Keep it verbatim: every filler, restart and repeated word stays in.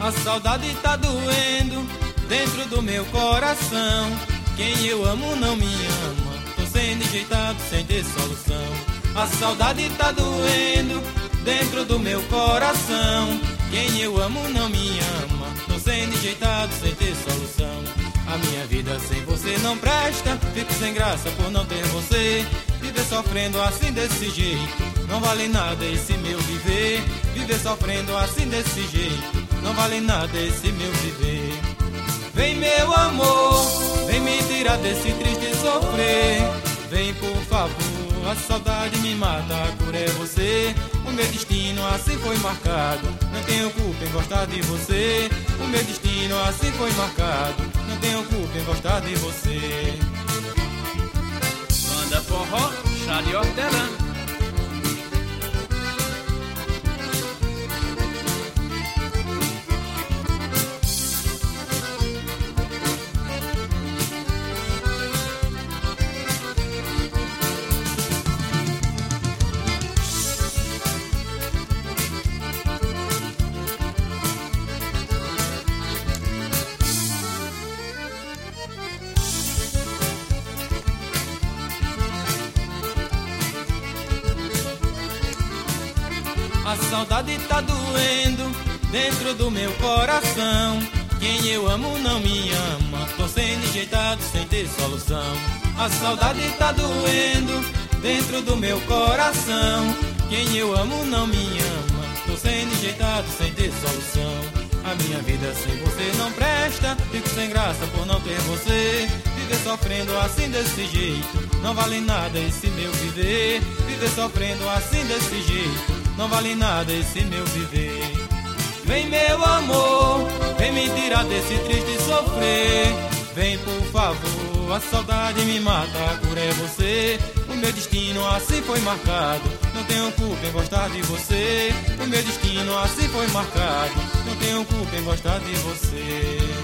A saudade tá doendo dentro do meu coração. Quem eu amo não me ama, tô sendo enjeitado sem ter solução. A saudade tá doendo dentro do meu coração. Quem eu amo não me ama, tô sendo enjeitado sem ter solução. A minha vida sem você não presta, fico sem graça por não ter você. Viver sofrendo assim desse jeito, não vale nada esse meu viver. Viver sofrendo assim desse jeito, não vale nada esse meu viver. Vem meu amor, vem me tirar desse triste sofrer. Vem por favor, a saudade me mata, a cura é você. O meu destino assim foi marcado, não tenho culpa em gostar de você. O meu destino assim foi marcado, não tenho culpa em gostar de você. Banda Forró, Charlie Hortelã. A saudade tá doendo dentro do meu coração. Quem eu amo não me ama, tô sendo enjeitado sem ter solução. A saudade tá doendo dentro do meu coração. Quem eu amo não me ama, tô sendo enjeitado sem ter solução. A minha vida sem você não presta, fico sem graça por não ter você. Viver sofrendo assim desse jeito, não vale nada esse meu viver. Viver sofrendo assim desse jeito, não vale nada esse meu viver. Vem meu amor, vem me tirar desse triste sofrer. Vem por favor, a saudade me mata, a cura é você. O meu destino assim foi marcado, não tenho culpa em gostar de você. O meu destino assim foi marcado, não tenho culpa em gostar de você.